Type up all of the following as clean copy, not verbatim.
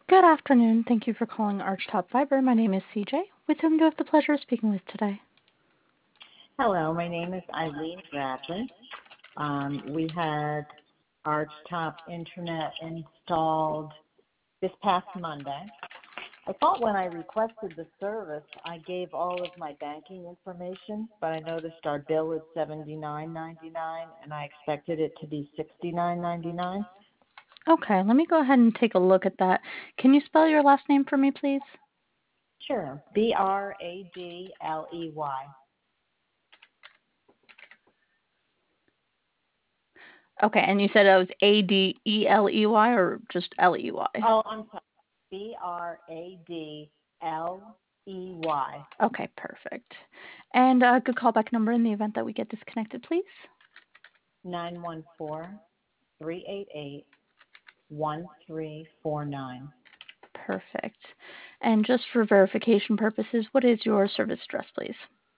Good afternoon. Thank you for calling Archtop Fiber. My name is CJ. With whom do I have the pleasure of speaking with today? Hello, my name is Eileen Bradley. We had Archtop Internet installed this past Monday. I thought when I requested the service, I gave all of my banking information, but I noticed our bill is $79.99, and I expected it to be $69.99. Okay, let me go ahead and take a look at that. Can you spell your last name for me, please? Sure, Bradley. Okay, and you said it was Adeley or just Ley? Oh, I'm sorry, Bradley. Okay, perfect. And a good callback number in the event that we get disconnected, please. 914-388-1349. Perfect. And just for verification purposes, what is your service address, please?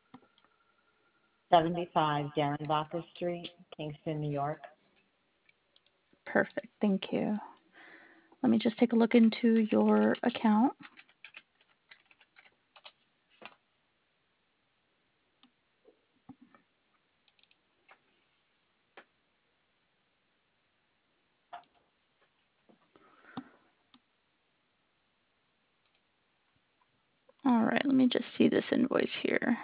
75 Darrenbacher Street, Kingston, New York. Perfect. Thank you. Let me just take a look into your account. All right, let me just see this invoice here.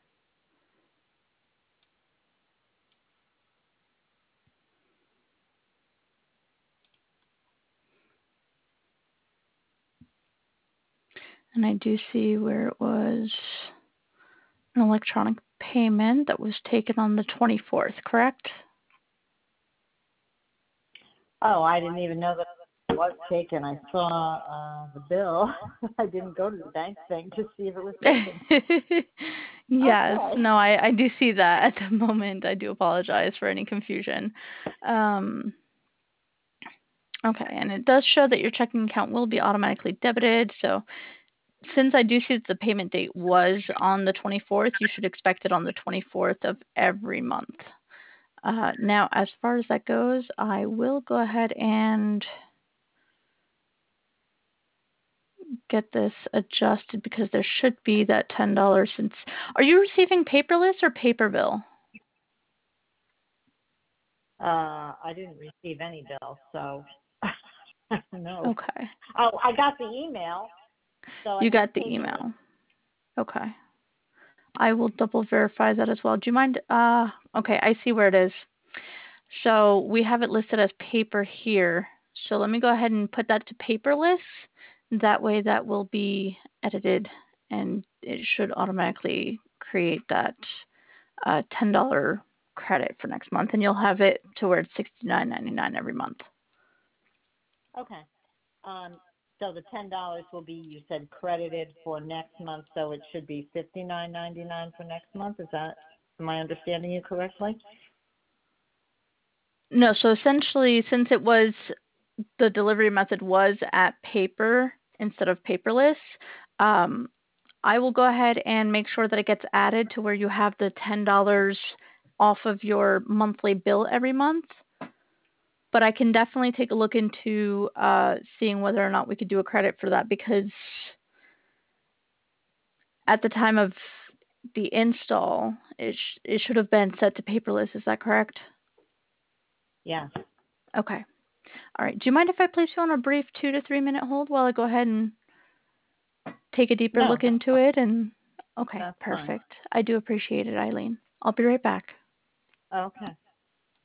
And I do see where it was an electronic payment that was taken on the 24th, correct? Oh, I didn't even know that it was taken. I saw the bill. I didn't go to the bank thing to see if it was taken. Yes, Okay. no, I do see that at the moment. I do apologize for any confusion. Okay, and it does show that your checking account will be automatically debited. So since I do see that the payment date was on the 24th, you should expect it on the 24th of every month. Now, as far as that goes, I will go ahead and get this adjusted because there should be that $10 since. Are you receiving paperless or paper bill? I didn't receive any bill, so I don't know. Okay. Oh, I got the email. So You I think got the paperless. email. Okay. I will double verify that as well. Do you mind? Okay, I see where it is. So we have it listed as paper here. So let me go ahead and put that to paperless. That way that will be edited and it should automatically create that $10 credit for next month, and you'll have it to where it's $69.99 every month. Okay. So the $10 will be, you said, credited for next month, so it should be $59.99 for next month. Am I understanding you correctly? No, so essentially, since it was the delivery method was at paper instead of paperless, I will go ahead and make sure that it gets added to where you have the $10 off of your monthly bill every month. But I can definitely take a look into seeing whether or not we could do a credit for that, because at the time of the install, it should have been set to paperless. Is that correct? Yeah. Okay. All right. Do you mind if I place you on a brief 2 to 3 minute hold while I go ahead and take a deeper No, look into it? And okay, that's fine. perfect. I do appreciate it, Eileen. I'll be right back. Okay.